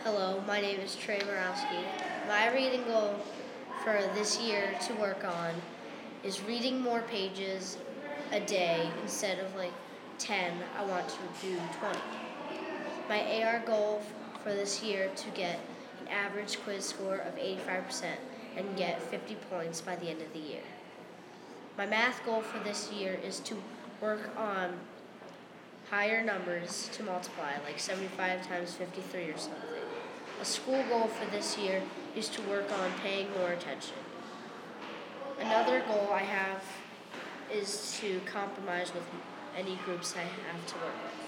Hello, my name is Trey Borowski. My reading goal for this year to work on is reading more pages a day instead of 10. I want to do 20. My AR goal for this year to get an average quiz score of 85% and get 50 points by the end of the year. My math goal for this year is to work on higher numbers to multiply, like 75 times 53 or something. A school goal for this year is to work on paying more attention. Another goal I have is to compromise with any groups I have to work with.